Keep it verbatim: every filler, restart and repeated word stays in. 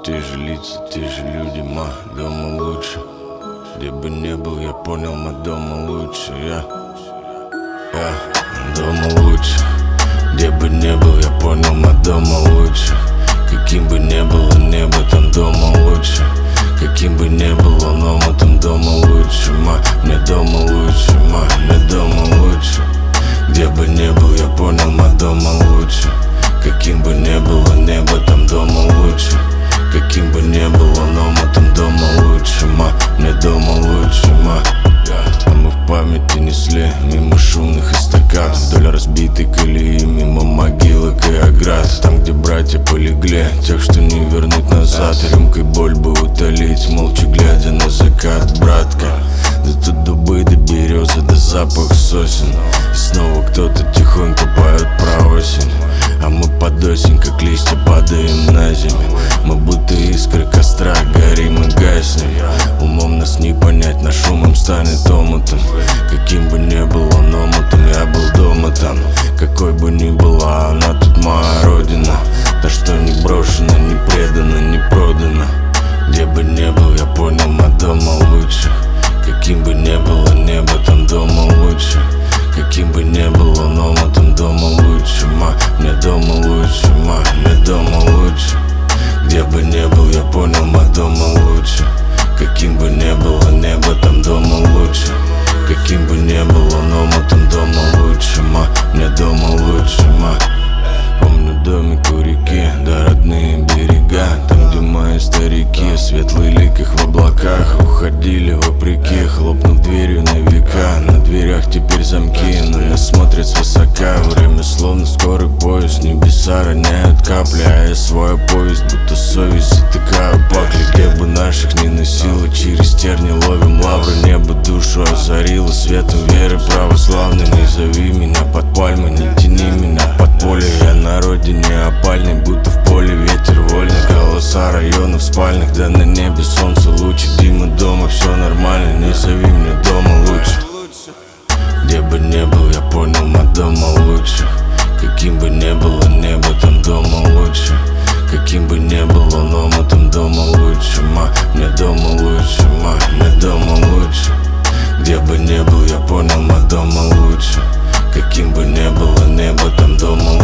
те же лица, те же люди, ма, дома лучше. Где бы не был, я понял, ма, дома лучше. Я, я, дома лучше. Где бы не был, я понял, ма, дома лучше. Каким бы не было небо, там дома лучше. Каким бы не было, но мы там дома лучше, ма. Мне дома лучше, ма, мне дома лучше. Где бы не был, я понял, ма, дома лучше. Каким бы не было небо, там дома лучше. Каким бы не было, но мы там дома лучше, ма. Мне дома лучше, ма. А мы в памяти несли мимо шумных эстакад, вдоль разбитой колеи, мимо могилок и оград. Там, где братья полегли, тех, что не вернуть назад. Рюмкой боль бы утолить, молча глядя на закат, братка. Да тут дубы до березы, да запах сосен. И снова кто-то тихонько поет про осень. А мы под осень, как листья, падаем на землю. Мы будто искры костра, горим и гаснем. Умом нас не понять, наш ум им станет омутом. Каким бы ни было номутом, я был дома там. Какой бы ни была она тут моя родина. Та, что не брошена, не предана, не продана. Где бы не был, я понял, ма, дома лучше. Каким бы ни было небо, там дома лучше. Каким бы ни было, но мы там дома лучше, ма. Мне дома лучше, ма, мне дома лучше. Где бы ни был, я понял, ма, дома лучше. Каким бы ни было небо, там дома лучше. Каким бы ни было, но мы там дома лучше, ма. Мне дома лучше, ма. Помню домик у реки, да родные берега. Там, где мои старики, светлый лик их в облаках. Уходили вопреки, хлопнув дверью на века. На дверях теперь замки, на нас смотрят свысока. Время словно скорый поезд, небеса роняют капли. А я свою повесть, будто совесть затыкаю пакли. Где бы наших не носило, через терни ловим лавры. Небо душу озарило светом веры православной. Не зови меня под пальмы, не тяни меня в подполье. Я на родине опальный, будто в поле ветер вольный. Голоса районов спальных, да на небе солнце лучик. Дима дома, все нормально, не зови мне дома лучше. Где бы не был, я понял, ма, дома лучше. Каким бы ни было небо, там дома лучше. Каким бы ни было, но мы там дома лучше, ма. Мне дома лучше, ма, мне дома лучше. Где бы ни был, я понял, ма, дома лучше. Каким бы ни было небо, там дома